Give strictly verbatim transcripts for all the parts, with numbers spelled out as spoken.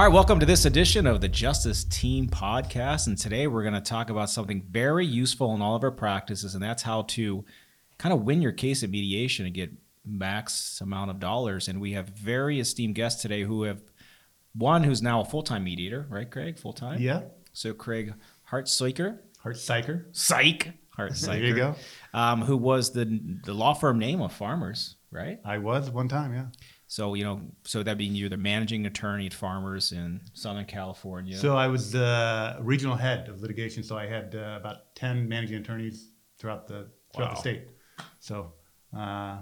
right, welcome to this edition of the Justice Team Podcast. And today we're going to talk about something very useful in all of our practices, and that's how to kind of win your case at mediation and get max amount of dollars. And we have very esteemed guests today who have one who's now a full-time mediator, right, Craig? Full-time? Yeah. So Craig Hartsyker. Hartsyker. Psych. Hartsyker. There you go. Um, who was the the law firm name of Farmers, right? I was one time, yeah. So, you know, so that being you're the managing attorney at Farmers in Southern California. So I was the regional head of litigation. So I had uh, about ten managing attorneys throughout the throughout Wow. the state. So uh,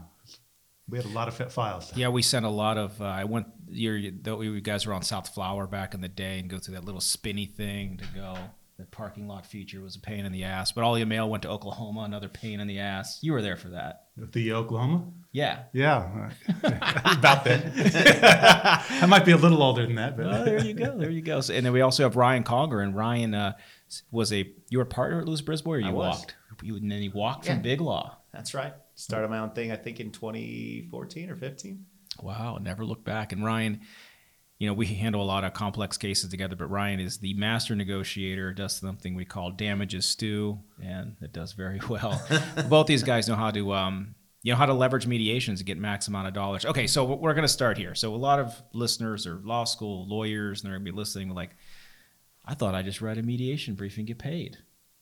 we had a lot of fit files. Yeah, we sent a lot of. Uh, I went. You're, you guys were on South Flower back in the day, and go through that little spinny thing to go. The parking lot feature was a pain in the ass, but all your mail went to Oklahoma, another pain in the ass. You were there for that. The Oklahoma? Yeah. Yeah. About that. I might be a little older than that. But. Oh, there you go. There you go. So, and then we also have Ryan Conger, and Ryan uh, was a you were a partner at Lewis Brisbois, or you I was. walked? You, and then he walked Yeah. from Big Law. That's right. Started my own thing, I think, in twenty fourteen or fifteen. Wow, never looked back. And Ryan, you know, we handle a lot of complex cases together, but Ryan is the master negotiator, does something we call damages stew, and it does very well. Both these guys know how to, um, you know, how to leverage mediations to get max amount of dollars. Okay, so we're going to start here. So a lot of listeners are law school lawyers, and they're going to be listening like, I thought I just read a mediation brief and get paid.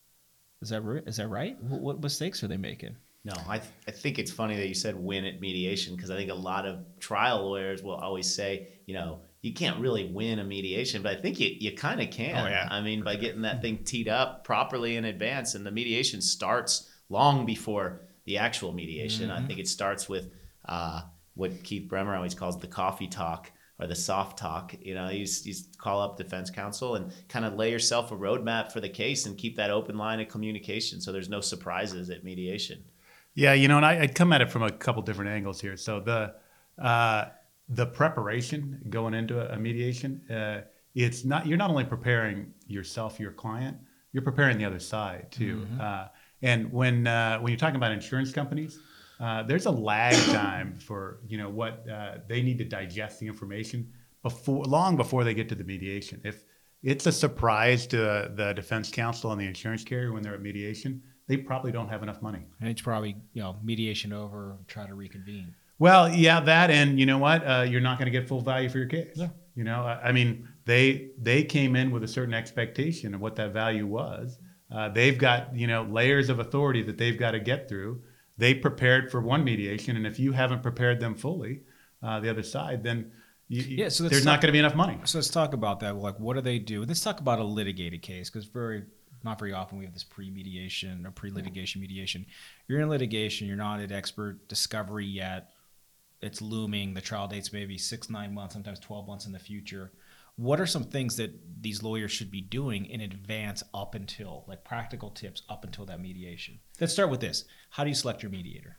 Is that right? Is that right? What, what mistakes are they making? No, I, th- I think it's funny that you said win at mediation, because I think a lot of trial lawyers will always say, you know, you can't really win a mediation, but I think you, you kind of can. Oh, yeah. I mean, by getting that thing teed up properly in advance, and the mediation starts long before the actual mediation. Mm-hmm. I think it starts with uh, what Keith Bremer always calls the coffee talk, or the soft talk. You know, you just, you just call up defense counsel and kind of lay yourself a roadmap for the case and keep that open line of communication so there's no surprises at mediation. Yeah, you know, and I, I'd come at it from a couple different angles here. So the uh, the preparation going into a, a mediation, uh, it's not you're not only preparing yourself, your client, you're preparing the other side too. Mm-hmm. Uh, and when uh, when you're talking about insurance companies, uh, there's a lag time for you know what uh, they need to digest the information before long before they get to the mediation. If it's a surprise to uh, the defense counsel and the insurance carrier when they're at mediation, they probably don't have enough money. And it's probably, you know, mediation over, try to reconvene. Well, yeah, that, and you know what? Uh, you're not going to get full value for your case. Yeah. You know, I, I mean, they they came in with a certain expectation of what that value was. Uh, they've got you know layers of authority that they've got to get through. They prepared for one mediation, and if you haven't prepared them fully, uh, the other side, then you, Yeah, so let's there's talk- not going to be enough money. So let's talk about that. Like, what do they do? Let's talk about a litigated case, because very not very often we have this pre-mediation or pre-litigation mediation. You're in litigation. You're not at expert discovery yet. It's looming. The trial date's maybe six, nine months, sometimes twelve months in the future. What are some things that these lawyers should be doing in advance up until, like practical tips up until that mediation? Let's start with this. How do you select your mediator?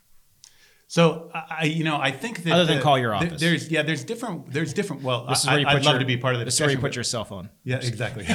So I, you know, I think that Other than the- call your there- office. There's yeah, there's different, there's different. Well, This is I, where you put I'd love your- to be part of the This is where you discussion, put your cell phone. Yeah, exactly.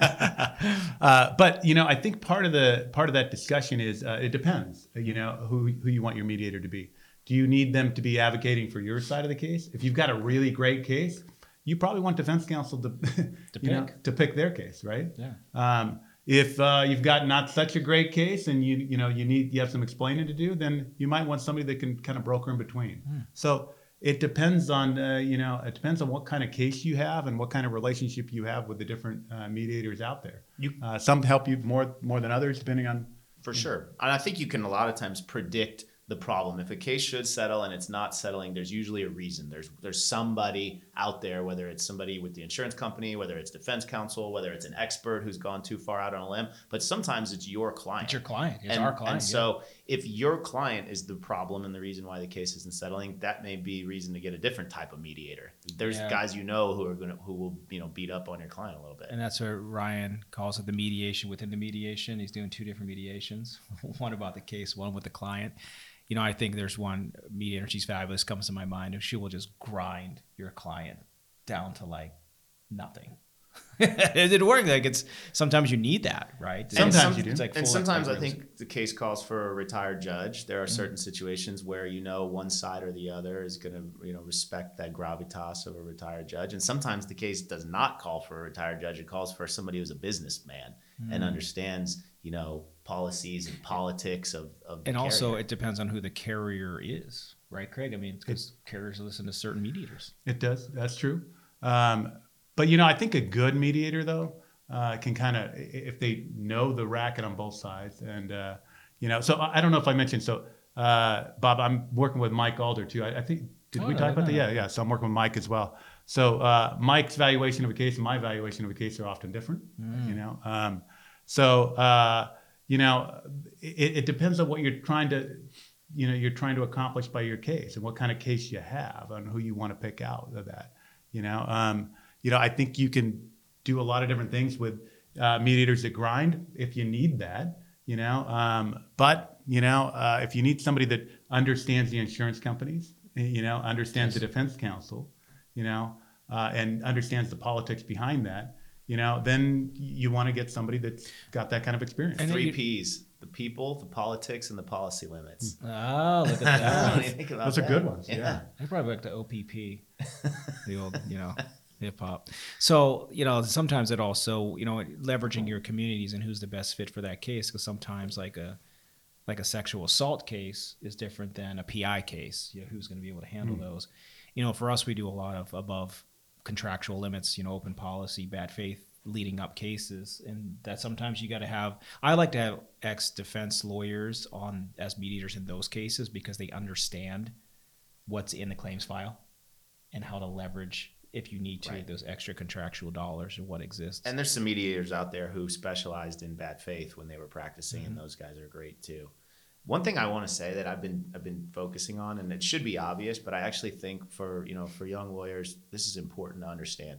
uh, but you know, I think part of the part of that discussion is uh, it depends. You know, who who you want your mediator to be. Do you need them to be advocating for your side of the case? If you've got a really great case, you probably want defense counsel to To you know, pick. to pick their case, right? Yeah. Um, if uh, you've got not such a great case and you you know you need you have some explaining to do, then you might want somebody that can kind of broker in between. Hmm. So it depends on uh, you know it depends on what kind of case you have and what kind of relationship you have with the different uh, mediators out there. You- uh, some help you more more than others depending on. For sure. And I think you can a lot of times predict the problem. If a case should settle and it's not settling, there's usually a reason. There's there's somebody out there, whether it's somebody with the insurance company, whether it's defense counsel, whether it's an expert who's gone too far out on a limb, but sometimes it's your client. It's your client. It's and, our client. And so if your client is the problem and the reason why the case isn't settling, that may be reason to get a different type of mediator. There's Yeah. guys you know who are gonna who will, you know, beat up on your client a little bit. And that's what Ryan calls it, the mediation within the mediation. He's doing two different mediations, one about the case, one with the client. You know, I think there's one mediator, she's fabulous, comes to my mind, and she will just grind your client down to like nothing. it didn't work. Like it's sometimes you need that, right? And Sometimes some- you do. It's like and full sometimes I equivalence. think the case calls for a retired judge. There are certain situations where you know one side or the other is going to you know respect that gravitas of a retired judge, and sometimes the case does not call for a retired judge. It calls for somebody who's a businessman and understands you know policies and politics of of. The And also, carrier. it depends on who the carrier is, right, Craig? I mean, because carriers listen to certain mediators. It does. That's true. Um, but you know, I think a good mediator though uh, can kind of, if they know the racket on both sides, and uh, you know, so I I don't know if I mentioned. So uh, Bob, I'm working with Mike Alder too. I, I think did Oh, we no, talk no, about that? no. Yeah, yeah. So I'm working with Mike as well. So uh, Mike's valuation of a case and my valuation of a case are often different. You know, um, so uh, you know, it, it depends on what you're trying to. You know, you're trying to accomplish by your case and what kind of case you have and who you want to pick out of that. You know, um, you know, I think you can do a lot of different things with uh, mediators that grind if you need that. You know, um, but you know, uh, if you need somebody that understands the insurance companies, you know, understands the defense counsel, you know, uh, and understands the politics behind that, you know, then you want to get somebody that's got that kind of experience. And then three you- P's: the people, the politics, and the policy limits. Oh, look at I that. don't even think about Those are that. good ones. Yeah. I probably like the O P P, the old, you know, hip hop. So, you know, sometimes it also, you know, leveraging your communities and who's the best fit for that case. Because sometimes like a, like a sexual assault case is different than a P I case. You know, who's going to be able to handle Mm. those? You know, for us, we do a lot of above contractual limits, you know, open policy, bad faith leading up cases, and that sometimes you got to have. I like to have ex-defense lawyers on as mediators in those cases because they understand what's in the claims file and how to leverage if you need to Right. those extra contractual dollars or what exists. And there's some mediators out there who specialized in bad faith when they were practicing, and those guys are great too. One thing I want to say that I've been I've been focusing on, and it should be obvious, but I actually think for you know for young lawyers, this is important to understand.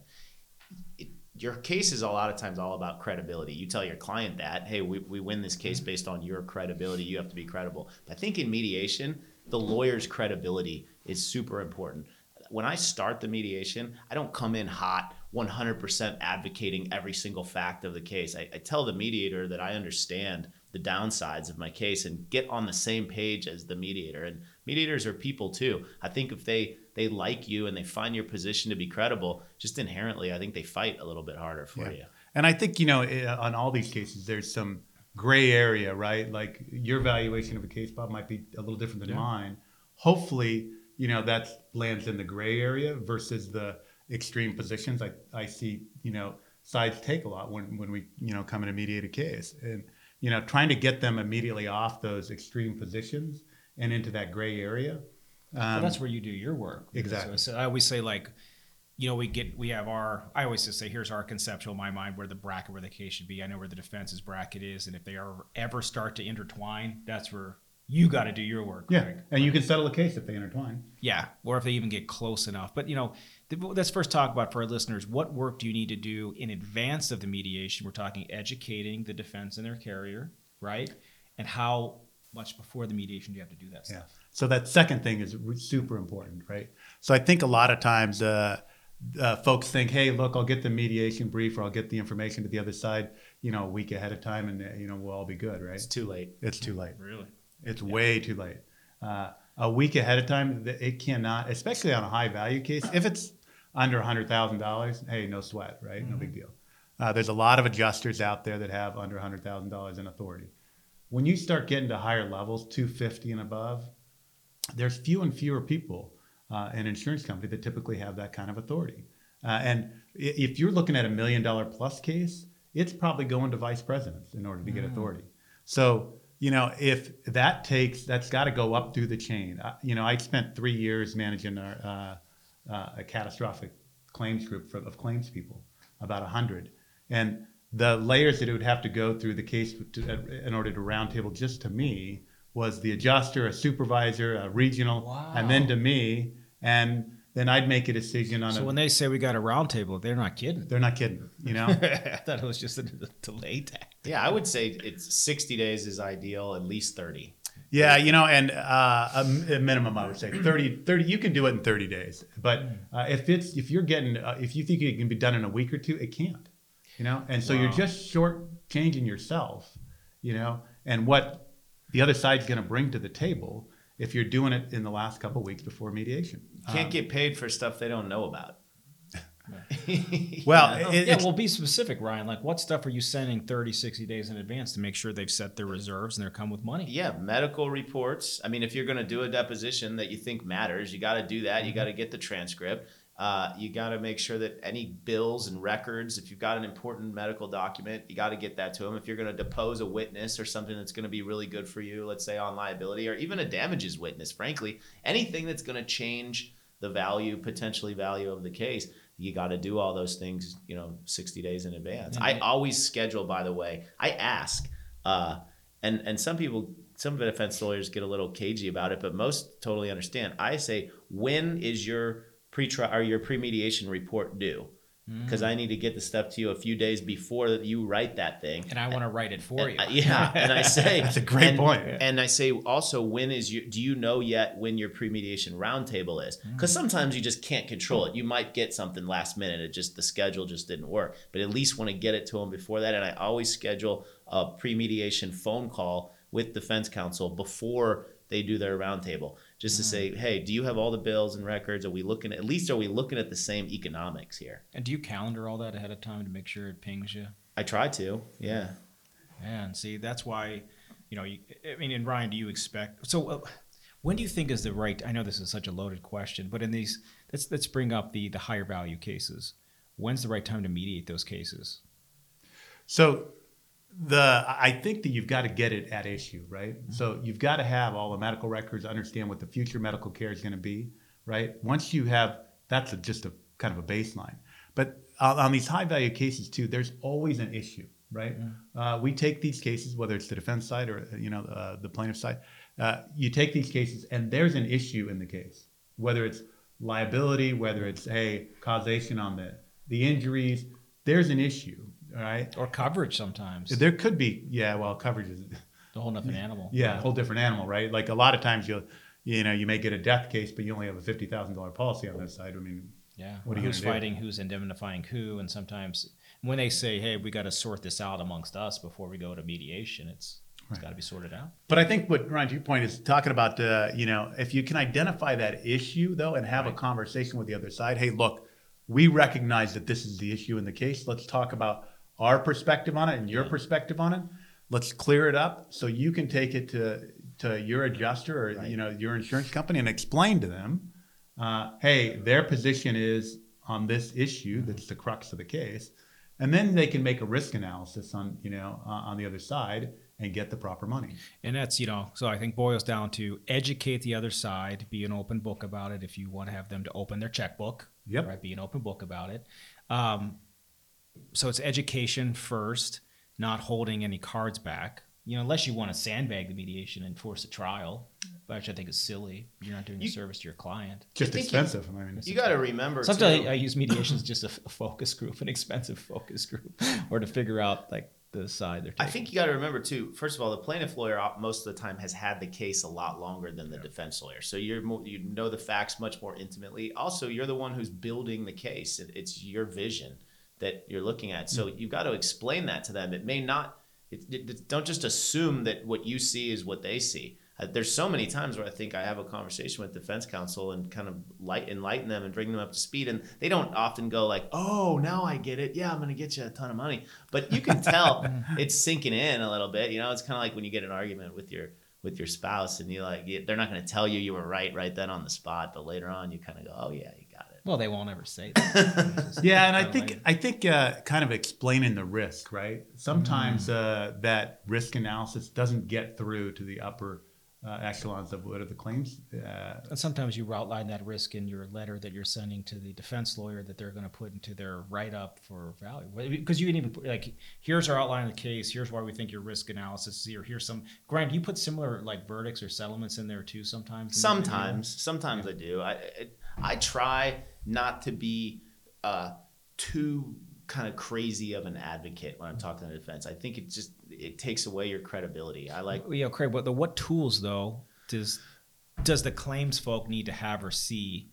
It, your case is a lot of times all about credibility. You tell your client that, hey, we, we win this case based on your credibility. You have to be credible. But I think in mediation, the lawyer's credibility is super important. When I start the mediation, I don't come in hot, one hundred percent advocating every single fact of the case. I, I tell the mediator that I understand the downsides of my case and get on the same page as the mediator. And mediators are people too. I think if they they like you and they find your position to be credible, just inherently, I think they fight a little bit harder for Yeah. you. And I think, you know, i- on all these cases, there's some gray area, right? Like your valuation of a case, Bob, might be a little different than Yeah. mine. Hopefully, you know, that lands in the gray area versus the extreme positions I, I see, you know, sides take a lot when, when we, you know, come in to mediate a case. And, you know, trying to get them immediately off those extreme positions and into that gray area. Well, Um, that's where you do your work. Exactly. So, so I always say like, you know, we get we have our. I always just say here's our conceptual in my mind where the bracket where the case should be. I know where the defense's bracket is, and if they are ever start to intertwine, that's where you got to do your work. yeah. Craig. And you can settle a case if they intertwine. Yeah, or if they even get close enough. But you know, th- let's first talk about for our listeners what work do you need to do in advance of the mediation. We're talking educating the defense and their carrier, right? And how much before the mediation do you have to do that Yeah. stuff? So that second thing is re- super important, right? So I think a lot of times uh, uh, folks think, hey, look, I'll get the mediation brief or I'll get the information to the other side, you know, a week ahead of time, and uh, you know we'll all be good, right? It's too late. It's too late. Really? It's way too late. Uh, a week ahead of time, th- it cannot, especially on a high value case. If it's under one hundred thousand dollars, hey, no sweat, right? No big deal. Uh, there's a lot of adjusters out there that have under one hundred thousand dollars in authority. When you start getting to higher levels, two fifty and above, there's few and fewer people uh, in an insurance company that typically have that kind of authority. Uh, and i- if you're looking at a million dollar plus case, it's probably going to vice presidents in order to get authority. So, you know, if that takes, that's got to go up through the chain. Uh, you know, I spent three years managing our, uh, uh, a catastrophic claims group for, of claims people, about a hundred. And the layers that it would have to go through the case to, uh, in order to roundtable just to me was the adjuster, a supervisor, a regional, Wow. and then to me. And then I'd make a decision on So a, when they say we got a round table, they're not kidding. they're not kidding, you know? I thought it was just a delay tactic. Yeah, I would say it's sixty days is ideal, at least thirty. Yeah, you know, and uh, a, a minimum, I would say thirty, thirty, you can do it in thirty days. But uh, if it's, if you're getting, uh, if you think it can be done in a week or two, it can't. You know, and so Wow. you're just short changing yourself, you know, and what the other side's going to bring to the table if you're doing it in the last couple of weeks before mediation. You can't Um, get paid for stuff they don't know about. well, You know? it- Yeah, it's- well, be specific, Ryan. Like, what stuff are you sending thirty, sixty days in advance to make sure they've set their reserves and they're come with money? Yeah, medical reports. I mean, if you're going to do a deposition that you think matters, you got to do that. You got to get the transcript. Uh, you got to make sure that any bills and records, if you've got an important medical document, you got to get that to them. If you're going to depose a witness or something that's going to be really good for you, let's say on liability, or even a damages witness, frankly, anything that's going to change the value, potentially value of the case, you got to do all those things, you know, sixty days in advance. I always schedule, by the way, I ask, uh, and, and some people, some defense lawyers get a little cagey about it, but most totally understand. I say, when is your pre-trial or your pre-mediation report due? Because I need to get the stuff to you a few days before that you write that thing. And I want to write it for And you. I- yeah, and I say That's a great and, point. And I say also, when is you? Do you know yet when your pre-mediation roundtable is? Because sometimes you just can't control it. You might get something last minute. It just the schedule just didn't work. But at least want to get it to them before that. And I always schedule a pre-mediation phone call with defense counsel before they do their roundtable, just to say, hey, do you have all the bills and records? Are we looking at, at least are we looking at the same economics here? And do you calendar all that ahead of time to make sure it pings you? I try to, yeah. Man, see, that's why, you know, you, I mean, and Ryan, do you expect, so uh, when do you think is the right, I know this is such a loaded question, but in these, let's, let's bring up the, the higher value cases. When's the right time to mediate those cases? So the I think that you've got to get it at issue, right? Mm-hmm. So you've got to have all the medical records, understand what the future medical care is going to be, right? Once you have, that's a, just a kind of a baseline. But on, on these high value cases too, there's always an issue, right? Mm-hmm. Uh, we take these cases, whether it's the defense side or you know uh, the plaintiff side, uh, you take these cases and there's an issue in the case, whether it's liability, whether it's a causation on the the injuries, there's an issue. All right. Or coverage sometimes. There could be, yeah. Well, coverage is The whole different animal. yeah, a whole different animal, right? Like a lot of times you'll, you know, you may get a death case, but you only have a fifty thousand dollar policy on that side. I mean, Yeah. what are Or you who's gonna do? fighting, who's indemnifying who, and sometimes when they say, "Hey, we got to sort this out amongst us before we go to mediation," it's it's Right. got to be sorted out. But I think what Ryan, to your point is talking about, uh, you know, if you can identify that issue though, and have a conversation with the other side. Hey, look, we recognize that this is the issue in the case. Let's talk about our perspective on it and your perspective on it. Let's clear it up so you can take it to to your adjuster or Right. you know your insurance company and explain to them, uh, hey, their position is on this issue that's the crux of the case, and then they can make a risk analysis on you know uh, on the other side and get the proper money. And that's, you know, so I think boils down to educate the other side, be an open book about it. If you want to have them to open their checkbook, Yep. right? Be an open book about it. Um, so it's education first, not holding any cards back. You know, unless you want to sandbag the mediation and force a trial, which I think is silly. You're not doing a You- service to your client. Just think expensive. I mean, You got to remember, Sometimes too, I, I use mediation as just a, f- a focus group, an expensive focus group, or to figure out like the side they're taking. I think you got to remember too. First of all, the plaintiff lawyer uh, most of the time has had the case a lot longer than the defense lawyer, so you're more, you know the facts much more intimately. Also, you're the one who's building the case. It, it's your vision that you're looking at, so you've got to explain that to them. It may not. It, it, don't just assume that what you see is what they see. Uh, there's so many times where I think I have a conversation with defense counsel and kind of light enlighten them and bring them up to speed, and they don't often go like, "Oh, now I get it. Yeah, I'm going to get you a ton of money." But you can tell it's sinking in a little bit. You know, it's kind of like when you get an argument with your with your spouse, and you like you, they're not going to tell you you were right right then on the spot, but later on you kind of go, "Oh yeah, you got it." Well, they won't ever say that. Yeah, and I Kinda think like- I think uh, kind of explaining the risk, right? Sometimes uh, that risk analysis doesn't get through to the upper uh, echelons of what are the claims. Uh, And sometimes you outline that risk in your letter that you're sending to the defense lawyer that they're going to put into their write-up for value. Because you can even put, like, here's our outline of the case. Here's why we think your risk analysis is here. Here's some. Grant, do you put similar like verdicts or settlements in there too sometimes? Sometimes, sometimes I do. I, I I try not to be uh, too kind of crazy of an advocate when I'm talking to the defense. I think it just it takes away your credibility. I like Yeah, Craig. But the, what tools though does does the claims folk need to have or see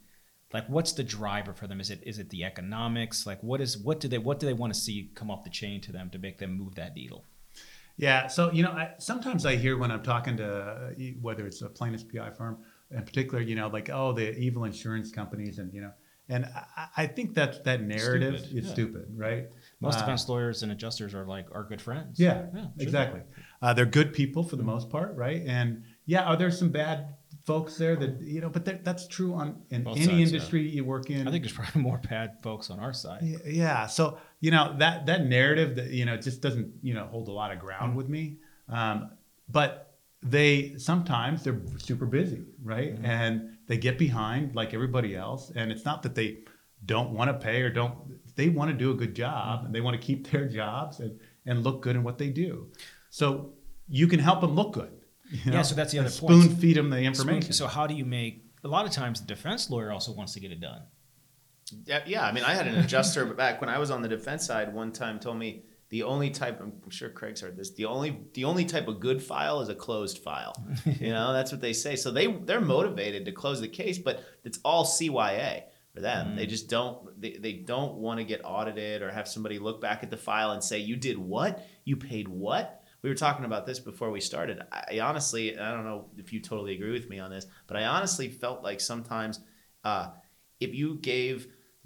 like what's the driver for them? Is it is it the economics? Like what is what do they what do they want to see come up the chain to them to make them move that needle? Yeah. So, you know, I, sometimes I hear when I'm talking to uh, whether it's a plaintiff's P I firm in particular, you know, like, oh, the evil insurance companies and, you know, and I, I think that that narrative Stupid, is yeah. stupid, right? Most Uh, defense lawyers and adjusters are like are good friends. Yeah, should exactly. be. Uh, they're good people for the most part, right? And yeah, are there some bad folks there that, you know, but that- that's true on in Both any sides, yeah. industry you work in. I think there's probably more bad folks on our side. Y- Yeah. So, you know, that, that narrative that, you know, it just doesn't, you know, hold a lot of ground with me. Um, but they, sometimes they're super busy, right? Mm-hmm. And they get behind like everybody else. And it's not that they don't want to pay or don't, they want to do a good job and they want to keep their jobs and, and look good in what they do. So you can help them look good. you Yeah, know, so that's the and other point. Spoon feed them the information. So how do you make? A lot of times, the defense lawyer also wants to get it done. Yeah, yeah. I mean, I had an adjuster back when I was on the defense side. One time, told me the only type. I'm sure Craig's heard this. The only the only type of good file is a closed file. You know, that's what they say. So they they're motivated to close the case, but it's all C Y A for them. Mm. They just don't. They, they don't want to get audited or have somebody look back at the file and say, "You did what? You paid what?" We were talking about this before we started. I honestly, I don't know if you totally agree with me on this, but I honestly felt like sometimes uh, if you gave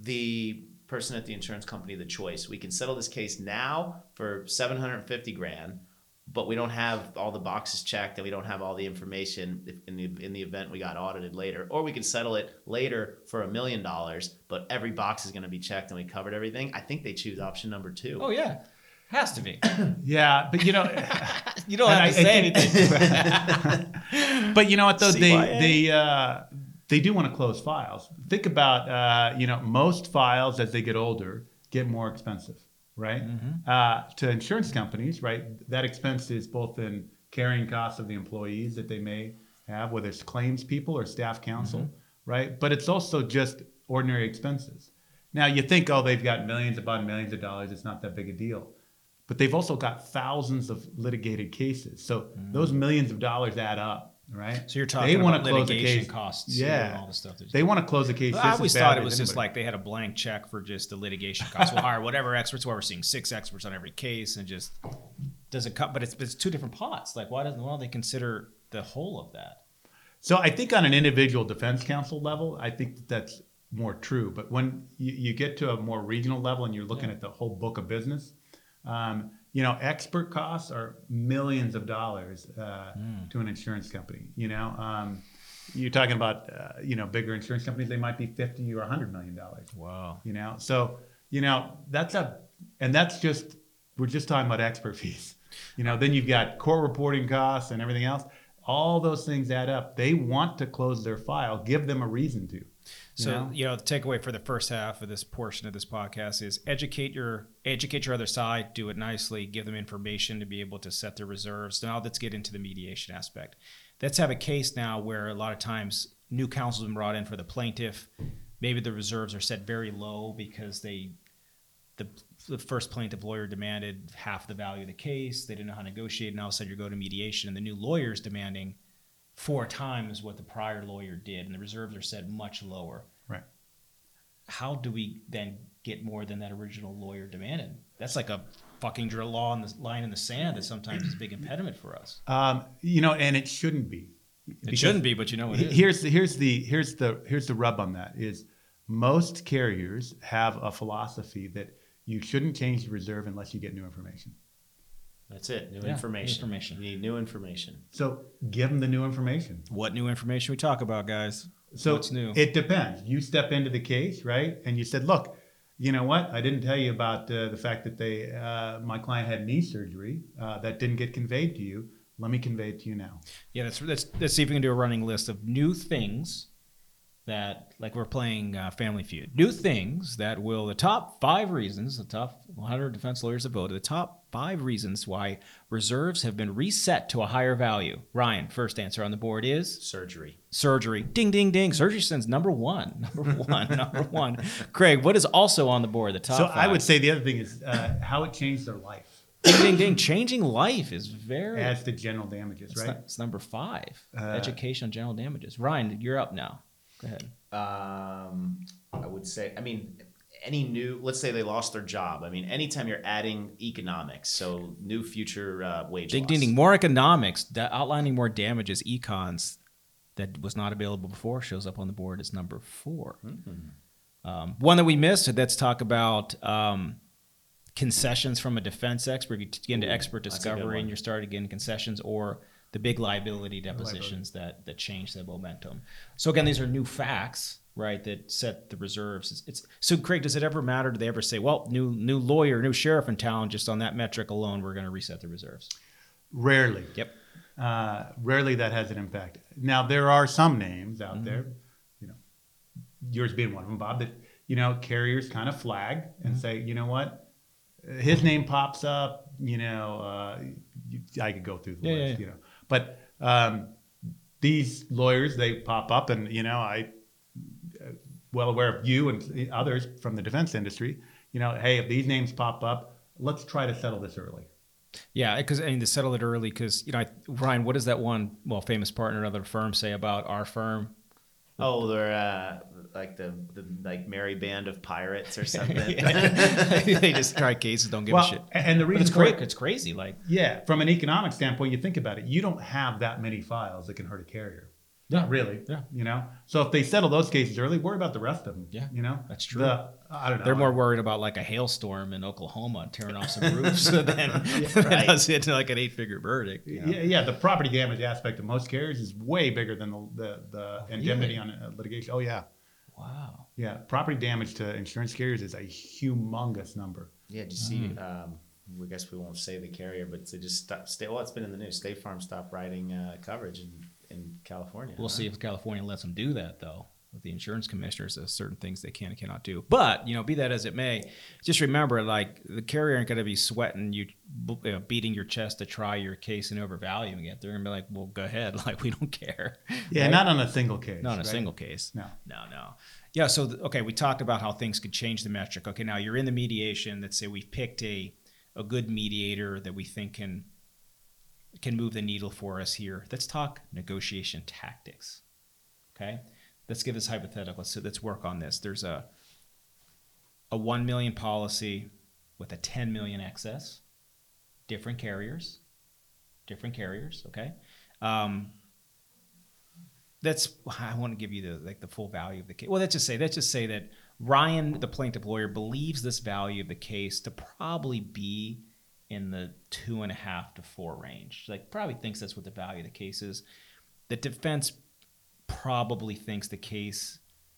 the person at the insurance company the choice, we can settle this case now for seven hundred fifty grand, but we don't have all the boxes checked and we don't have all the information if in the in the event we got audited later, or we could settle it later for a million dollars, but every box is going to be checked and we covered everything. I think they choose option number two. Oh yeah, has to be. Yeah. But, you know, You don't And have I- to say I think- anything. but you know what though, they C Y A? they uh, they do want to close files. Think about uh, you know, most files as they get older get more expensive, right? Mm-hmm. Uh, to insurance companies, right? That expense is both in carrying costs of the employees that they may have, whether it's claims people or staff counsel, Mm-hmm. right? But it's also just ordinary expenses. Now you think, oh, they've got millions upon millions of dollars. It's not that big a deal. But they've also got thousands of litigated cases. So those millions of dollars add up, right? Mm. So you're talking wanna about close a litigation case. costs, Yeah. and all the stuff. That's They want to close a case. I just always as thought badly it was as just anybody. like they had a blank check for just the litigation costs. We'll hire whatever experts. Why we're seeing six experts on every case, and just does it cut? But it's it's two different pots. Like why doesn't why don't they consider the whole of that? So I think on an individual defense counsel level, I think that that's more true. But when you, you get to a more regional level and you're looking Yeah. at the whole book of business, um, you know, expert costs are millions of dollars uh, Mm. to an insurance company. You know, um, you're talking about uh, you know, bigger insurance companies, they might be fifty or one hundred million dollars. Wow. You know, so you know that's a, and that's just we're just talking about expert fees. You know, then you've got court reporting costs and everything else. All those things add up. They want to close their file. Give them a reason to. You So know? you know, the takeaway for the first half of this portion of this podcast is educate your educate your other side, do it nicely, give them information to be able to set their reserves. Now let's get into the mediation aspect. Let's have a case now where a lot of times new counsel has been brought in for the plaintiff. Maybe the reserves are set very low because they the the first plaintiff lawyer demanded half the value of the case. They didn't know how to negotiate, and all of a sudden you go to mediation, and the new lawyer is demanding four times what the prior lawyer did, and the reserves are set much lower. Right. How do we then get more than that original lawyer demanded? That's like a fucking drill law in the line in the sand that sometimes is a big impediment for us. Um, you know, and it shouldn't be. It shouldn't be, but you know it is. Here's the here's the here's the here's the rub on that is most carriers have a philosophy that you shouldn't change the reserve unless you get new information. That's it. New Yeah, information. information. You need new information. So give them the new information. What new information we talk about, guys? So What's new? It depends. You step into the case, right? And you said, look, you know what? I didn't tell you about uh, the fact that they, uh, my client had knee surgery uh, that didn't get conveyed to you. Let me convey it to you now. Yeah, let's, let's, let's see if we can do a running list of new things that, like we're playing uh, Family Feud, new things that will, the top five reasons, the top one hundred defense lawyers have voted, the top five reasons why reserves have been reset to a higher value. Ryan, first answer on the board is Surgery. surgery. Ding, ding, ding. Surgery sends number one. Number one. number one. Craig, what is also on the board? The top So five. I would say the other thing is uh, how it changed their life Ding, ding, ding. Changing life is very. as to general damages, It's, right? not- it's number five. Uh, Education on general damages. Ryan, you're up now. Go ahead. Um, I would say, I mean, any new, let's say they lost their job. I mean, anytime you're adding economics, so new future uh, wage Dig loss. digging more economics, da- outlining more damages, econs that was not available before shows up on the board as number four. Mm-hmm. Um, one that we missed, let's talk about um, concessions from a defense expert. You get into Ooh, expert that's a good discovery and one. you're starting getting concessions, or the big liability depositions that that change the momentum. So again, these are new facts, right, that set the reserves. It's, it's so Craig, does it ever matter? Do they ever say, well, new new lawyer, new sheriff in town, just on that metric alone, we're going to reset the reserves? Rarely. Yep. Uh, rarely that has an impact. Now there are some names out Mm-hmm. there, you know, yours being one of them, Bob, that you know carriers kind of flag and Mm-hmm. say, you know what, his name pops up. You know, uh, you, I could go through the Yeah, list. yeah, yeah. You know, but um, these lawyers, they pop up, and you know, I uh, well aware of you and others from the defense industry. You know, hey, if these names pop up, let's try to settle this early. Yeah, because I mean to settle it early. Because you know, I, Ryan, what does that one well famous partner of the firm say about our firm? Oh, they're uh, like the, the like merry band of pirates or something. They just try cases, don't give Well, a shit. and the But reason it's for great. it- It's crazy. Like Yeah, from an economic standpoint, you think about it. You don't have that many files that can hurt a carrier. Not really. Yeah. You know. So if they settle those cases early, worry about the rest of them. Yeah, You know. that's true. The, I don't know. they're more worried about like a hailstorm in Oklahoma tearing off some roofs than, than right. us hitting like an eight-figure verdict. you know? Yeah, yeah. The property damage aspect of most carriers is way bigger than the the, the indemnity really? on uh, litigation. Oh yeah, Wow. yeah. Property damage to insurance carriers is a humongous number. Yeah, did you see? Um, I guess we won't say the carrier, but they just stop. Stay, well, it's been in the news. State Farm stopped writing uh, coverage in, in California. We'll huh? see if California lets them do that, though. With the insurance commissioners, there's certain things they can and cannot do. But you know, be that as it may, just remember, like the carrier ain't going to be sweating you, you know, beating your chest to try your case and overvaluing it. They're going to be like, "Well, go ahead. Like we don't care." Yeah, Right? not on a single case. Not in a right? single case. No. No, no. Yeah, so, th- okay, we talked about how things could change the metric. Okay, now you're in the mediation. Let's say we've picked a, a good mediator that we think can can move the needle for us here. Let's talk negotiation tactics. Okay? Let's give this hypothetical. Let's, let's work on this. There's a a one million policy with a ten million excess. Different carriers. Different carriers, okay? Um, that's I want to give you the like the full value of the case. Well, let's just say let's just say that Ryan, the plaintiff lawyer, believes this value of the case to probably be in the two and a half to four range. Like probably thinks that's what the value of the case is. The defense probably thinks the case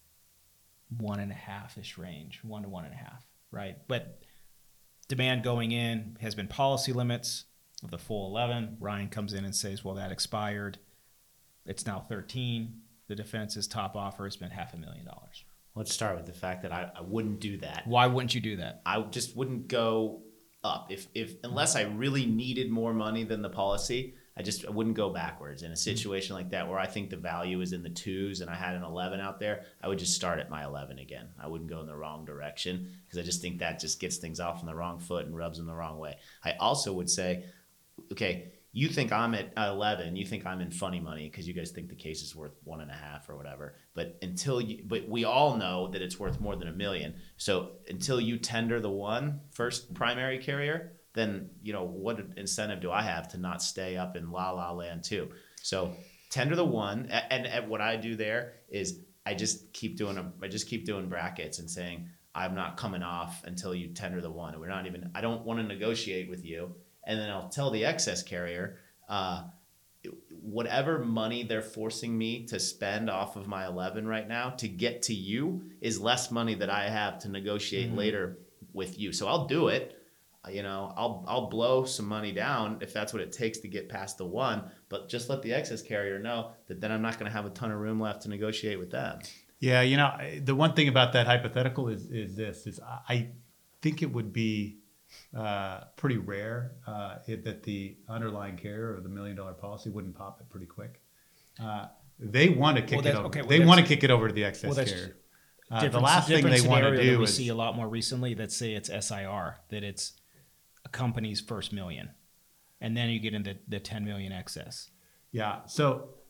one and a half ish range, one to one and a half, right? But demand going in has been policy limits of the full eleven. Ryan comes in and says, well, that expired. It's now thirteen. The defense's top offer has been half a million dollars. Let's start with the fact that I, I wouldn't do that. Why wouldn't you do that? I just wouldn't go up if if unless I really needed more money than the policy. I just I wouldn't go backwards in a situation like that where I think the value is in the twos and I had an eleven out there. I would just start at my eleven again. I wouldn't go in the wrong direction because I just think that just gets things off on the wrong foot and rubs them the wrong way. I also would say, okay, you think I'm at eleven, you think I'm in funny money because you guys think the case is worth one and a half or whatever. But until you, but we all know that it's worth more than a million. So until you tender the one first primary carrier, then you know what incentive do I have to not stay up in la la land too? So tender the one, and, and what I do there is I just keep doing a, I just keep doing brackets and saying I'm not coming off until you tender the one. We're not even. I don't want to negotiate with you. And then I'll tell the excess carrier, uh, whatever money they're forcing me to spend off of my eleven right now to get to you is less money that I have to negotiate mm-hmm. later with you. So I'll do it. You know, I'll I'll blow some money down if that's what it takes to get past the one. But just let the excess carrier know that then I'm not going to have a ton of room left to negotiate with them. Yeah, you know, the one thing about that hypothetical is is this: is I think it would be uh, pretty rare uh, it, that the underlying carrier or the million dollar policy wouldn't pop it pretty quick. Uh, they want to kick well, it over. Okay, well, they want to kick it over to the excess well, carrier. Uh, the last thing they want to do we is see a lot more recently. Let's say it's S I R, that it's a company's first million, and then you get into the ten million excess. Yeah. So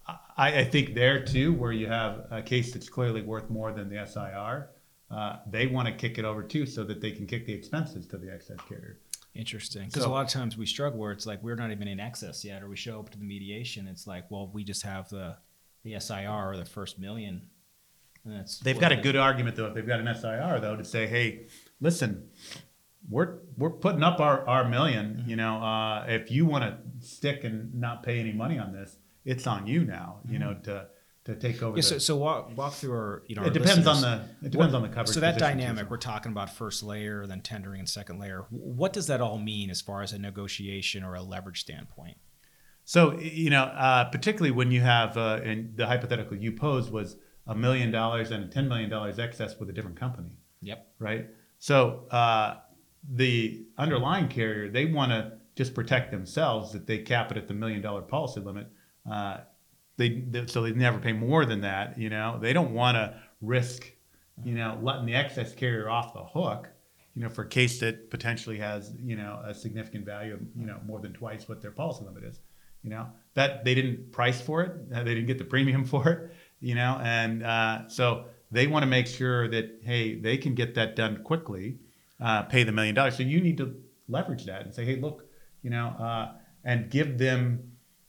I, I think there too, where you have a case that's clearly worth more than the S I R, uh, they want to kick it over too, so that they can kick the expenses to the excess carrier. Interesting. Because So- a lot of times we struggle where it's like we're not even in excess yet, or we show up to the mediation. It's like, well, we just have the the S I R or the first million. And that's They've what got a it- good argument though. If they've got an S I R though, to say, hey, listen, we're we're putting up our, our million. Mm-hmm. You know, uh, if you want to stick and not pay any money on this, it's on you now. You know, to to take over. Yeah, the, so, so walk walk through our you know. our it depends on listeners. the it depends What- on the coverage. So that position, too, dynamic, so. we're talking about first layer, then tendering and second layer. What does that all mean as far as a negotiation or a leverage standpoint? So, you know, uh, particularly when you have, uh, and the hypothetical you posed was a million dollars and ten million dollars excess with a different company, Yep. right? So uh, the underlying carrier, they want to just protect themselves that they cap it at the million dollar policy limit. Uh, they, they so they never pay more than that. You know, they don't want to risk, you know, letting the excess carrier off the hook. You know, for a case that potentially has, you know, a significant value of, you know, more than twice what their policy limit is. You know, that they didn't price for it, uh, they didn't get the premium for it, you know, and uh, so they want to make sure that, hey, they can get that done quickly, uh, pay the million dollars. So you need to leverage that and say, hey, look, you know, uh, and give them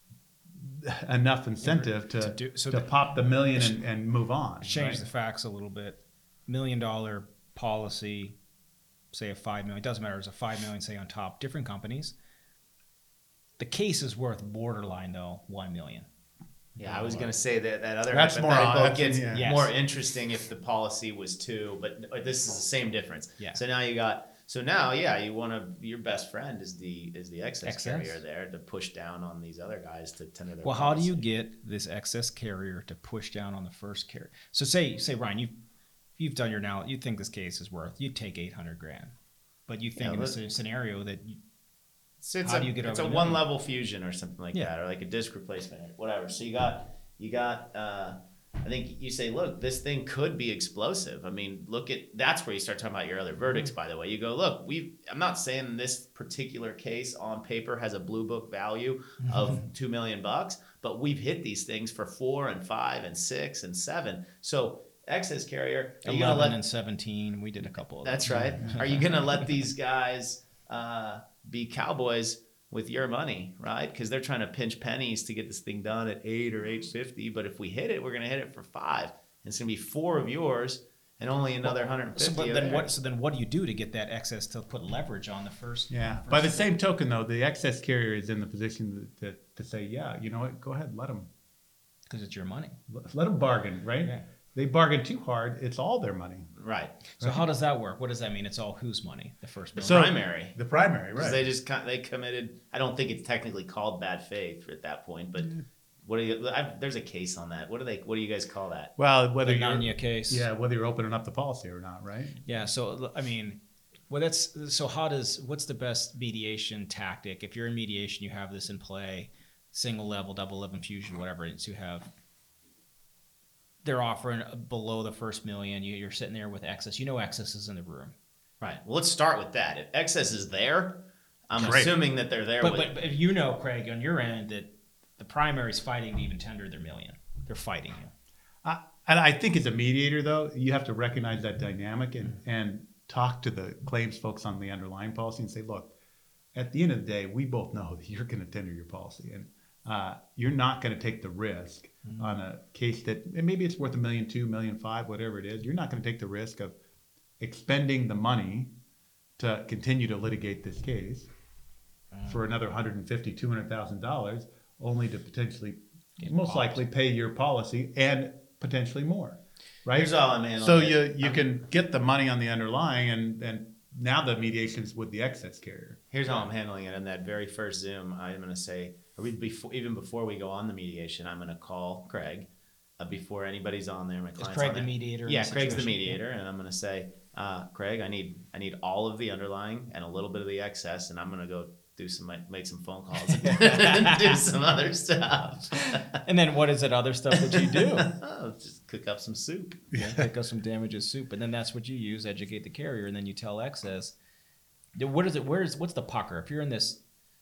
enough incentive to, To do- so to the- pop the million and, and move on. Change right? the facts a little bit. Million dollar policy, say a five million, doesn't matter, it's a five million, say on top, different companies. The case is worth borderline though, one million. Yeah, I was going to say that that other That's more hypothetical odd. gets Yeah. Yes. more interesting if the policy was two, but this is the same difference. Yeah. So now you got so now yeah, you want to your best friend is the is the excess, Excess. carrier there to push down on these other guys to tender their. Well, how do policy. you get this excess carrier to push down on the first carrier? So say, say Ryan, you've you've done your now. You think this case is worth? You take eight hundred grand, but you think Yeah, in but- this scenario that you, So it's How a, do you get it's over a the one million? level fusion or something like Yeah. that, or like a disc replacement or whatever. So you got you got uh, I think you say, look, this thing could be explosive. I mean, look at that's where you start talking about your other verdicts, Mm-hmm. by the way. You go, look, we I'm not saying this particular case on paper has a blue book value of two million bucks, but we've hit these things for four and five and six and seven. So excess carrier, are you gonna eleven let and seventeen, we did a couple of that's those. right. Are you going to let these guys uh, be cowboys with your money, right? Because they're trying to pinch pennies to get this thing done at eight or eight fifty. But if we hit it, we're going to hit it for five. And it's going to be four of yours and only another one hundred So, fifty. but then what? So then, what do you do to get that excess to put leverage on the first? Yeah. first By the same token, though, the excess carrier is in the position to, to, to say, yeah, you know what, go ahead, let them, because it's your money. let them bargain, right? Yeah. They bargain too hard, it's all their money. Right. So how does that work? What does that mean? It's all whose money? The first million. So- Primary. The primary, Because right? they just con- they committed. I don't think it's technically called bad faith at that point, but what do you? I've, there's a case on that. What do they? What do you guys call that? well, whether the you're, Nanya case. yeah, whether you're opening up the policy or not, right? Yeah. So I mean, well, that's so. How does what's the best mediation tactic? If you're in mediation, you have this in play, single level, double level fusion, whatever it is. You have. They're offering below the first million. You, you're sitting there with excess. You know, excess is in the room. Right. Well, let's start with that. If excess is there, I'm Great. assuming that they're there. But, with, but but you know, Craig, on your end, that the primary's fighting to even tender their million. They're fighting you. I, and I think as a mediator, though, you have to recognize that dynamic and, and talk to the claims folks on the underlying policy and say, look, at the end of the day, we both know that you're going to tender your policy. And uh, you're not going to take the risk Mm-hmm. on a case that and maybe it's worth a million, two million, five, whatever it is. You're not going to take the risk of expending the money to continue to litigate this case Uh, for another one hundred fifty thousand dollars, two hundred thousand dollars, only to potentially, Get most popped. likely, pay your policy and potentially more, right? Here's all I'm handling So it. you you I'm- can get the money on the underlying, and and now the mediation's with the excess carrier. Here's how I'm handling it. In that very first Zoom, I'm going to say, or we, before, even before we go on the mediation, I'm going to call Craig uh, before anybody's on there. My Is client's Craig on the there. mediator? in Yeah, the Craig's the situation? mediator, and I'm going to say, uh, Craig, I need I need all of the underlying and a little bit of the excess, and I'm going to go do some make some phone calls and do some other stuff. And then what is that other stuff that you do? Oh, just cook up some soup. Yeah, pick up some damages soup, and then that's what you use, educate the carrier, and then you tell excess. What is it? Where's what's the pucker? If you're in this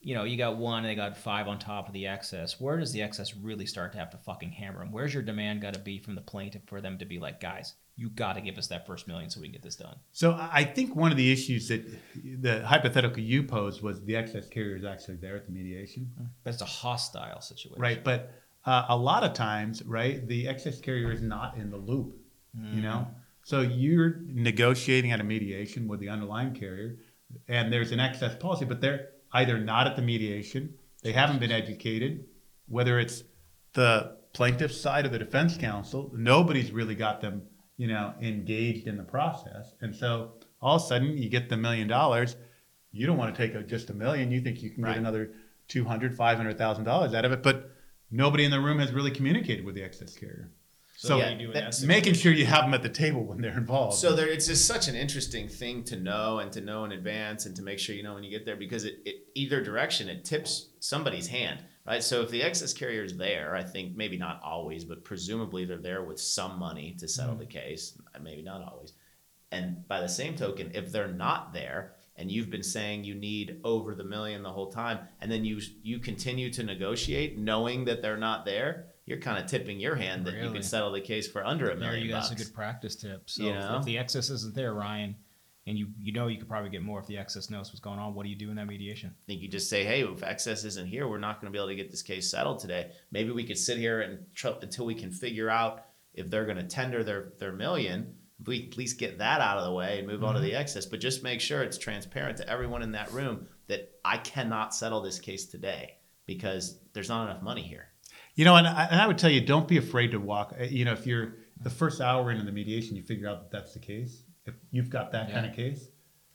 you know, you got one, they got five on top of the excess. Where does the excess really start to have to fucking hammer them? Where's your demand got to be from the plaintiff for them to be like, guys, you got to give us that first million so we can get this done? So I think one of the issues that the hypothetical you posed was the excess carrier is actually there at the mediation. But it's a hostile situation. Right. But uh, a lot of times, right, the excess carrier is not in the loop, mm. you know? So you're negotiating at a mediation with the underlying carrier, and there's an excess policy, but they're either not at the mediation, they haven't been educated, whether it's the plaintiff's side or the defense counsel, nobody's really got them, you know, engaged in the process. And so all of a sudden you get the million dollars, you don't want to take a, just a million, you think you can right. get another two hundred, five hundred thousand dollars out of it, but nobody in the room has really communicated with the excess carrier. So, so yeah, that, making sure you have them at the table when they're involved. So there, it's just such an interesting thing to know and to know in advance and to make sure you know when you get there, because it, it either direction, it tips somebody's hand, right? So if the excess carrier is there, I think maybe not always, but presumably they're there with some money to settle mm-hmm. the case, maybe not always. And by the same token, if they're not there and you've been saying you need over the million the whole time, and then you you continue to negotiate knowing that they're not there, you're kind of tipping your hand that really? you can settle the case for under a million there you bucks. That's a good practice tip. So you if, know? if the excess isn't there, Ryan, and you you know you could probably get more if the excess knows what's going on, what do you do in that mediation? I think you just say, hey, if excess isn't here, we're not going to be able to get this case settled today. Maybe we could sit here and tr- until we can figure out if they're going to tender their, their million. If we at least get that out of the way and move mm-hmm. on to the excess, but just make sure it's transparent to everyone in that room that I cannot settle this case today because there's not enough money here. You know, and I, and I would tell you, don't be afraid to walk. You know, if you're the first hour into the mediation, you figure out that that's the case. If you've got that yeah. kind of case,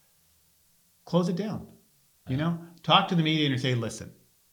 close it down. You know, talk to the mediator and say, listen,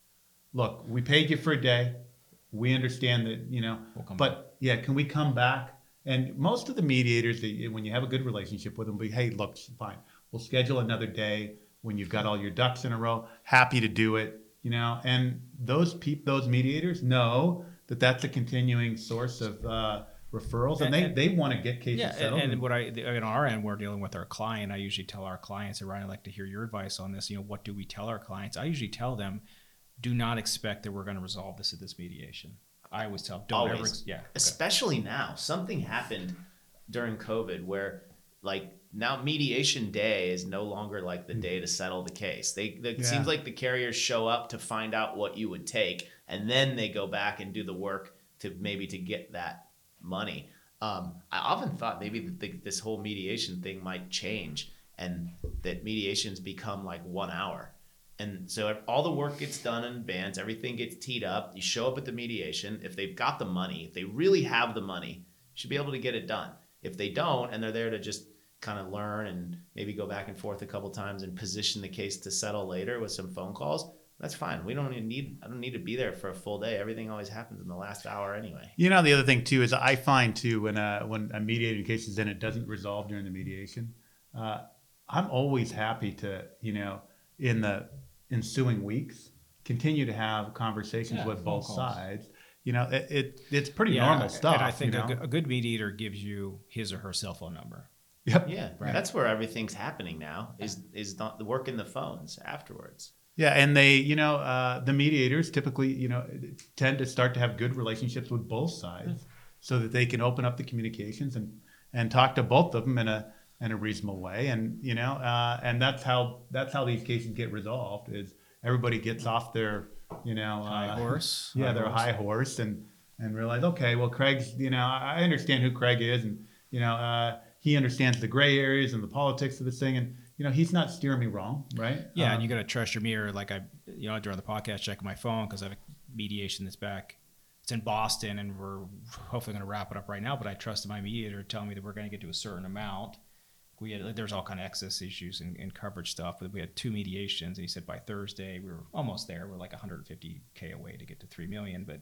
look, we paid you for a day. We understand that, you know, we'll but back. yeah, can we come back? And most of the mediators, they, when you have a good relationship with them, will be, hey, look, fine. We'll schedule another day when you've got all your ducks in a row. Happy to do it. You know, and those peop- those mediators know that that's a continuing source of uh, referrals, and, and they, they want to get cases yeah, settled. And, and what I, on our end, we're dealing with our client. I usually tell our clients, and Ryan, I'd like to hear your advice on this. You know, what do we tell our clients? I usually tell them, do not expect that we're going to resolve this at this mediation. I always tell them, don't always. ever, yeah. Especially okay. now, something happened during COVID where, like, now mediation day is no longer like the day to settle the case. They, it yeah. seems like the carriers show up to find out what you would take, and then they go back and do the work to maybe to get that money. Um, I often thought maybe the, this whole mediation thing might change, and that mediations become like one hour. And so all the work gets done in advance, everything gets teed up. You show up at the mediation. If they've got the money, if they really have the money, you should be able to get it done. If they don't, and they're there to just kind of learn and maybe go back and forth a couple times and position the case to settle later with some phone calls, that's fine. We don't even need, I don't need to be there for a full day. Everything always happens in the last hour anyway. You know, the other thing too is I find too, when a, when a mediated case is in, it doesn't resolve during the mediation. Uh, I'm always happy to, you know, in the ensuing weeks, continue to have conversations yeah, with both calls. sides. You know, it, it it's pretty yeah, normal stuff. And I think you a, know? a good mediator gives you his or her cell phone number. Yep. Yeah, right. That's where everything's happening now. Is is not the work in the phones afterwards. Yeah, and they, you know, uh, the mediators typically, you know, tend to start to have good relationships with both sides, mm-hmm. so that they can open up the communications and and talk to both of them in a in a reasonable way. And you know, uh, and that's how that's how these cases get resolved. Is everybody gets off their, you know, high uh, horse, yeah, high their horse. high horse, and and realize, okay, well, Craig's, you know, I understand who Craig is, and you know. Uh, He understands the gray areas and the politics of this thing, and you know he's not steering me wrong, right? Yeah, um, and you got to trust your mirror. Like I, you know, during the podcast, checking my phone because I have a mediation that's back. It's in Boston, and we're hopefully going to wrap it up right now. But I trusted my mediator telling me that we're going to get to a certain amount. We had there's all kind of excess issues and, and coverage stuff, but we had two mediations, and he said by Thursday we were almost there. We're like one hundred fifty K away to get to three million, but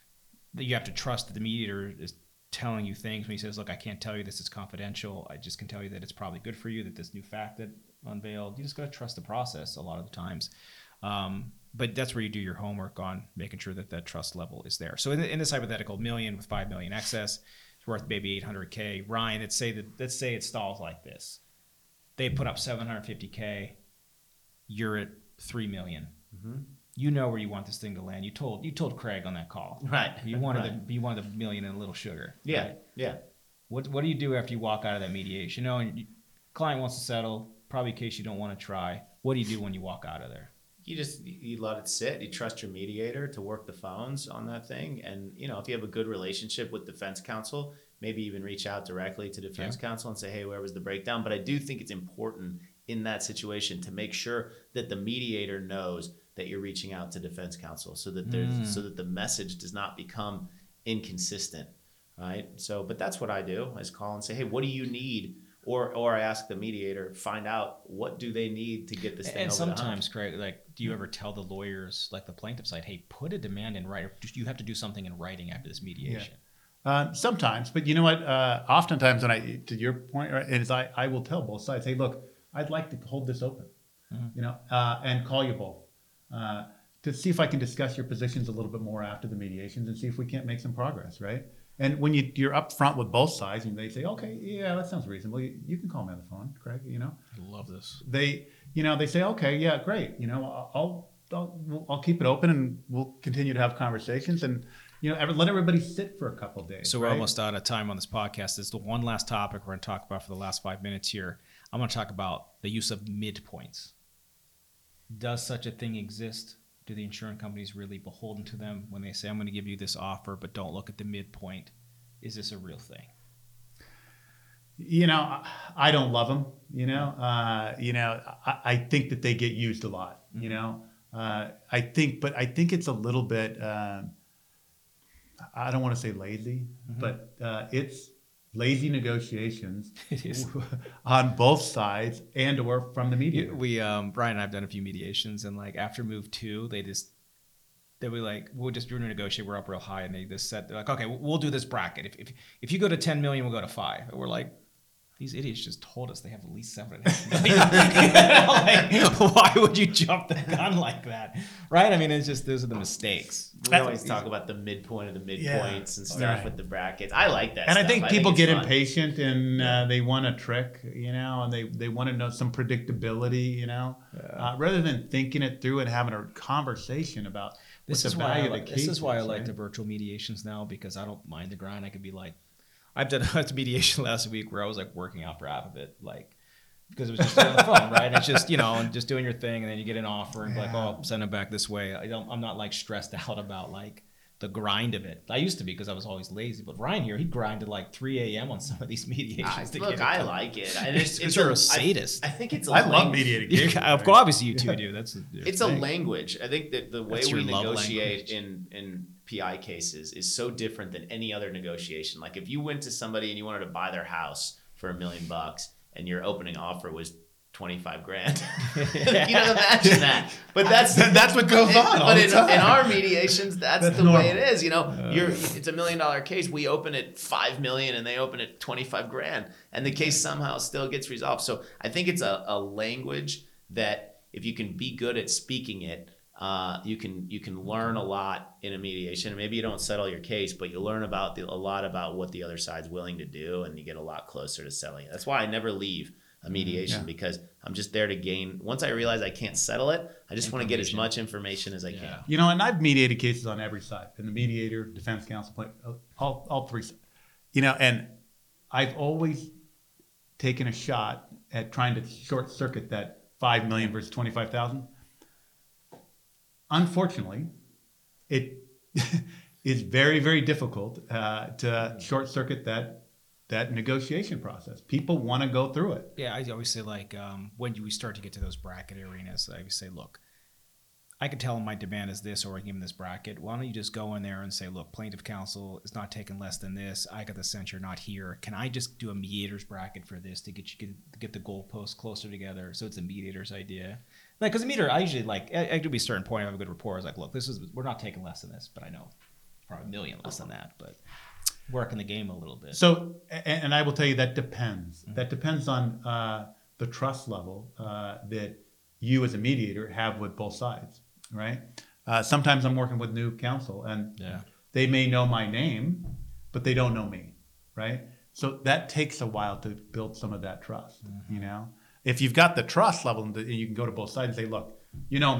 you have to trust that the mediator is telling you things when he says, look, I can't tell you this is confidential. I just can tell you that it's probably good for you, that this new fact that unveiled, you just got to trust the process a lot of the times. Um, but that's where you do your homework on making sure that that trust level is there. So in, in this hypothetical million with five million excess, it's worth maybe eight hundred K. Ryan, let's say that, let's say it stalls like this. They put up seven hundred fifty K. You're at three million. Mm-hmm. You know where you want this thing to land. You told you told Craig on that call. Right. You wanted right. the you wanted a million and a little sugar. Yeah. Right? Yeah. What what do you do after you walk out of that mediation? You know, and you, client wants to settle, probably in case you don't want to try. What do you do when you walk out of there? You just you let it sit. You trust your mediator to work the phones on that thing, and you know if you have a good relationship with defense counsel, maybe even reach out directly to defense yeah. counsel and say, hey, where was the breakdown? But I do think it's important in that situation to make sure that the mediator knows that you're reaching out to defense counsel, so that there's mm. so that the message does not become inconsistent, right? So, but that's what I do: is call and say, hey, what do you need? Or, or I ask the mediator, find out what do they need to get this thing and over sometimes, the hump. Craig, like, do you ever tell the lawyers, like the plaintiff side, hey, put a demand in writing? You have to do something in writing after this mediation. Yeah. Uh, sometimes, but you know what? Uh, oftentimes, when I, to your point, right, is I, I will tell both sides, hey, look, I'd like to hold this open, mm-hmm. you know, uh, and call you both uh, to see if I can discuss your positions a little bit more after the mediations and see if we can't make some progress, right? And when you, you're up front with both sides and they say, okay, yeah, that sounds reasonable. You, you can call me on the phone, Craig, you know. I love this. They, you know, they say, okay, yeah, great. You know, I'll, I'll, I'll keep it open and we'll continue to have conversations and, you know, let everybody sit for a couple of days. So we're right? almost out of time on this podcast. This is the one last topic we're going to talk about for the last five minutes here. I'm going to talk about the use of midpoints. Does such a thing exist? Do the insurance companies really beholden to them when they say, I'm going to give you this offer, but don't look at the midpoint? Is this a real thing? You know, I don't love them, you know. Uh, you know, I, I think that they get used a lot, mm-hmm. you know. Uh, I think, but I think it's a little bit, uh, I don't want to say lazy, mm-hmm. but uh, it's lazy negotiations it is. on both sides and or from the media. We, um, Brian and I have done a few mediations, and like after move two, they just, they were like, we'll just do a negotiate. We're up real high, and they just said, they're like, okay, we'll do this bracket. If if if you go to ten million, we'll go to five. And we're like, these idiots just told us they have at least seven and a half million. Like, why would you jump the gun like that, right? I mean, it's just those are the mistakes. We always talk about the midpoint of the midpoints yeah. and stuff right. with the brackets. I like that. And stuff. I think I people think get fun. impatient and yeah. uh, they want a trick, you know, and they, they want to know some predictability, you know, yeah. uh, rather than thinking it through and having a conversation about this what is the why value I of like, the case This is why is, I like right? the virtual mediations now, because I don't mind the grind. I could be like, I've done a mediation last week where I was like working out for half of it, like because it was just on the phone, right? It's just, you know, and just doing your thing, and then you get an offer and yeah. like, oh, send it back this way. I don't, I'm not like stressed out about like the grind of it. I used to be because I was always lazy, but Ryan here, he grinded like three a.m. on some of these mediations. I, look, I like it. And it's, it's you're a, a sadist. I, I think it's a I lang- love mediating. You, of course, obviously you two yeah. do. That's a, it's thing. a language. I think that the way That's we your negotiate in in P I cases is so different than any other negotiation. Like if you went to somebody and you wanted to buy their house for a million bucks and your opening offer was twenty-five grand. You don't imagine that. But that's that's what goes on. But in, in our mediations, that's, that's the normal. way it is. You know, uh, you're it's a million dollar case. We open it five million and they open it twenty-five grand. And the case somehow still gets resolved. So I think it's a, a language that if you can be good at speaking it, Uh, you can you can learn a lot in a mediation. Maybe you don't settle your case, but you learn about the, a lot about what the other side's willing to do, and you get a lot closer to settling it. That's why I never leave a mediation yeah. because I'm just there to gain. Once I realize I can't settle it, I just want to get as much information as I yeah. can. You know, and I've mediated cases on every side, and the mediator, defense counsel, all all three. You know, and I've always taken a shot at trying to short circuit that five million versus twenty-five thousand. Unfortunately, it is very, very difficult uh, to short circuit that that negotiation process. People want to go through it. Yeah, I always say like um, when we start to get to those bracket arenas, I always say, look, I can tell them my demand is this, or I give them this bracket. Why don't you just go in there and say, look, plaintiff counsel is not taking less than this. I got the sense you're not here. Can I just do a mediator's bracket for this to get you get, to get the goalposts closer together? So it's a mediator's idea. Like, because the mediator, I usually like, I, I do be a certain point, I have a good rapport. I was like, look, this is, we're not taking less than this, but I know probably a million less than that, but working the game a little bit. So, and, and I will tell you that depends. Mm-hmm. That depends on uh, the trust level uh, that you as a mediator have with both sides, right? Uh, sometimes I'm working with new counsel and yeah. they may know my name, but they don't know me, right? So that takes a while to build some of that trust, mm-hmm. you know? If you've got the trust level, and you can go to both sides and say, look, you know me,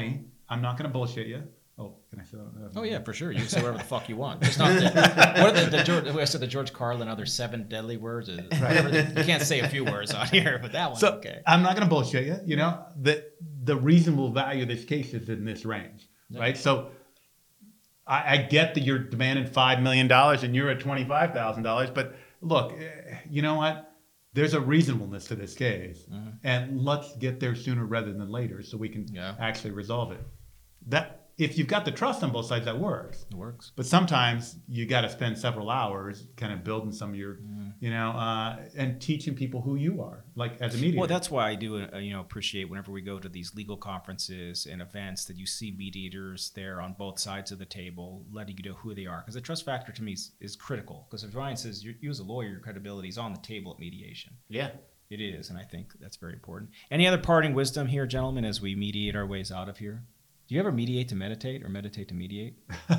I'm not going to bullshit you. Oh, can I say that? Oh yeah, for sure. You can say whatever the fuck you want. Just not the, what are the, the George, I said the George Carlin other seven deadly words. Is, whatever the, you can't say a few words on here, but that one's So okay. I'm not going to bullshit you. You know, the the reasonable value of this case is in this range, Yeah. right? So I, I get that you're demanding five million dollars and you're at twenty-five thousand dollars, but look, eh, you know what? There's a reasonableness to this case, Mm-hmm. and let's get there sooner rather than later so we can Yeah. actually resolve it. That if you've got the trust on both sides, that works. It works. But sometimes you got to spend several hours kind of building some of your, Mm. you know, uh, and teaching people who you are, like as a mediator. Well, that's why I do, uh, you know, appreciate whenever we go to these legal conferences and events that you see mediators there on both sides of the table, letting you know who they are. Because the trust factor to me is, is critical. Because if Ryan says you, you as a lawyer, your credibility is on the table at mediation. Yeah. It is, and I think that's very important. Any other parting wisdom here, gentlemen, as we mediate our ways out of here? Do you ever mediate to meditate or meditate to mediate?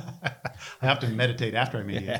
I have to meditate after I mediate.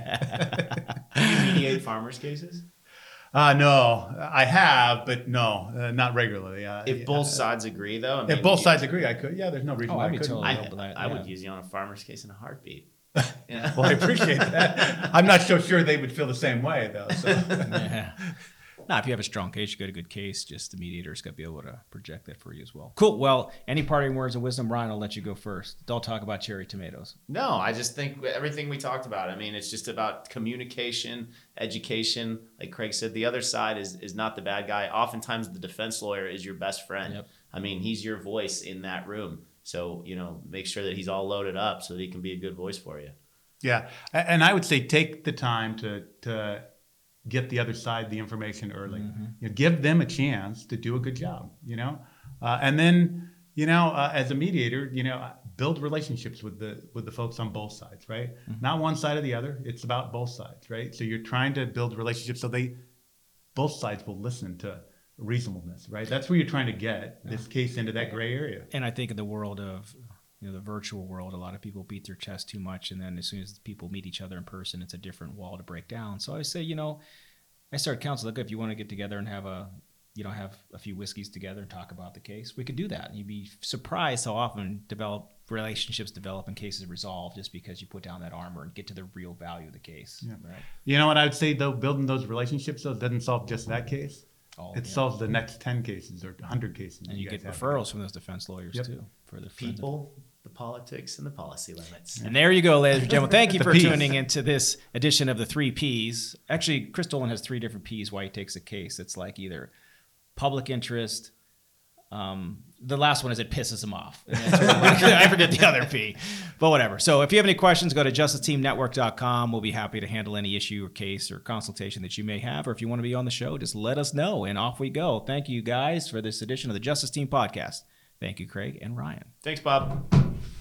Do you mediate farmers' cases? Uh, no, I have, but no, uh, not regularly. Uh, If both uh, sides agree, though, I if mean, both you- sides agree, I could. Yeah, there's no reason Oh, why I'd I be couldn't. totally- I, open to that, I yeah. would use you on a farmer's case in a heartbeat. Yeah. Well, I appreciate that. I'm not so sure they would feel the same way, though. So. Yeah. Now, if you have a strong case, you got a good case, just the mediator's got to be able to project that for you as well. Cool. Well, any parting words of wisdom? Ryan, I'll let you go first. Don't talk about cherry tomatoes. No, I just think everything we talked about. I mean, it's just about communication, education. Like Craig said, the other side is is not the bad guy. Oftentimes, the defense lawyer is your best friend. Yep. I mean, he's your voice in that room. So, you know, make sure that he's all loaded up so that he can be a good voice for you. Yeah, A- and I would say take the time to to get the other side the information early. Mm-hmm. You know, give them a chance to do a good job. You know, uh, and then you know, uh, as a mediator, you know, build relationships with the with the folks on both sides, right? Mm-hmm. Not one side or the other. It's about both sides, right? So you're trying to build relationships so they both sides will listen to reasonableness, right? That's where you're trying to get this case into that gray area. And I think in the world of, you know, the virtual world, a lot of people beat their chest too much. And then as soon as people meet each other in person, it's a different wall to break down. So I say, you know, I start counsel, look, if you want to get together and have a, you know, have a few whiskeys together and talk about the case, we could do that. And you'd be surprised how often develop relationships develop and cases resolve just because you put down that armor and get to the real value of the case. Yeah. Right. You know what I would say though, building those relationships though doesn't solve just that case. All, It yeah. solves the next ten cases or one hundred cases. And you guys get have. referrals from those defense lawyers Yep. too for the People, the politics, and the policy limits. And there you go, ladies and gentlemen. Thank you The for Ps. tuning into this edition of the three Ps. Actually, Chris Dolan has three different Ps why he takes a case. It's like either public interest. Um, the last one is it pisses him off. And that's really- I forget the other P, but whatever. So if you have any questions, go to justice team network dot com. We'll be happy to handle any issue or case or consultation that you may have. Or if you want to be on the show, just let us know. And off we go. Thank you guys for this edition of the Justice Team Podcast. Thank you, Craig and Ryan. Thanks, Bob.